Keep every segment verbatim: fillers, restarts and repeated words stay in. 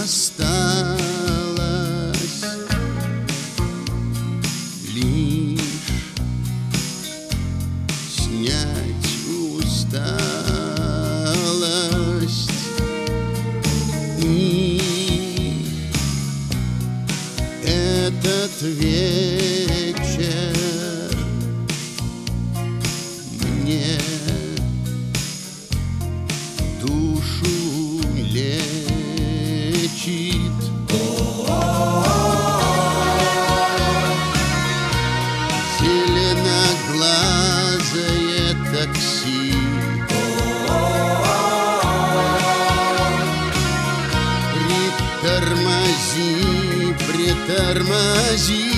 осталось лишь снять усталость, и этот вечер мне душу лечит. Зеленоглазое такси притормози, притормози.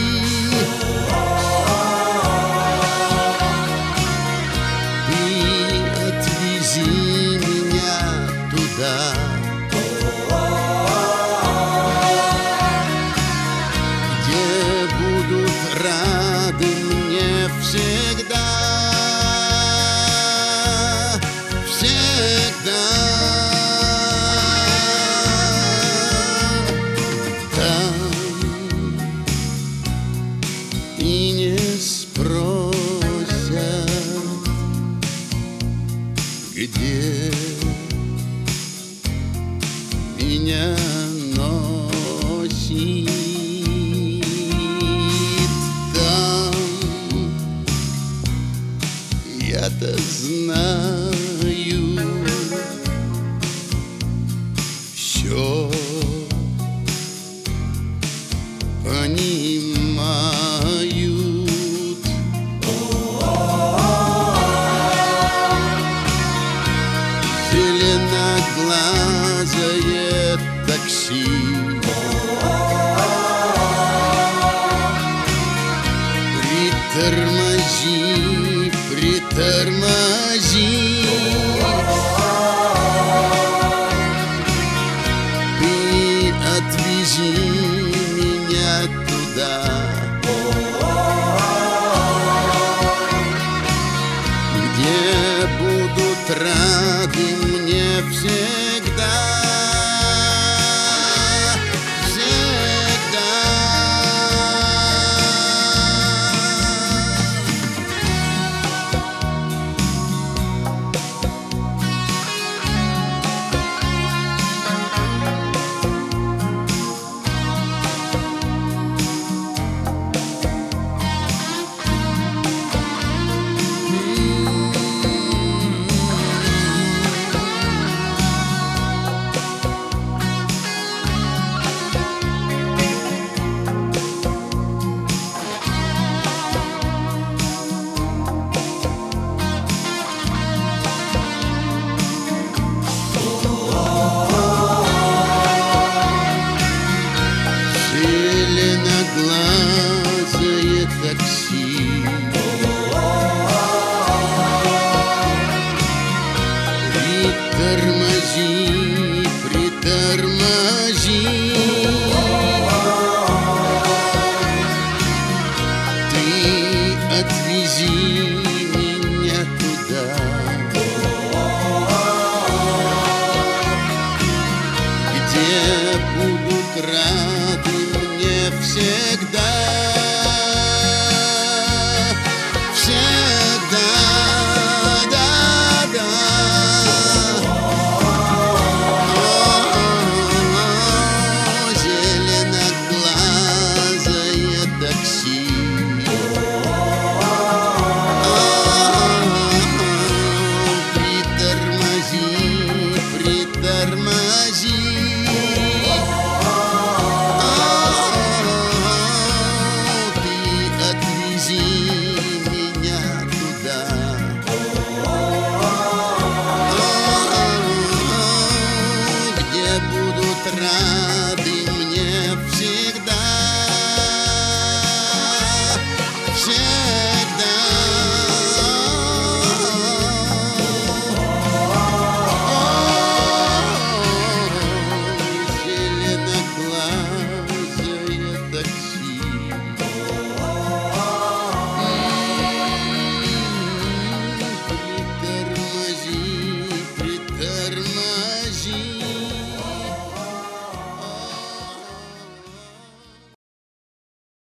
Ты отвези меня туда, где будут рады мне всегда, всегда. Там и не спросят, где меня носит. Там я-то знаю все, понимают. Зеленоглазое такси притормози, притормози. Ты отвези меня туда, где будут рады мне всегда, всегда. Зеленоглазое такси притормози, притормози. Ты отвези меня туда, где будут рады мне всегда, всегда, да, да. О, зеленоглазое такси притормози, притормози. Будут рады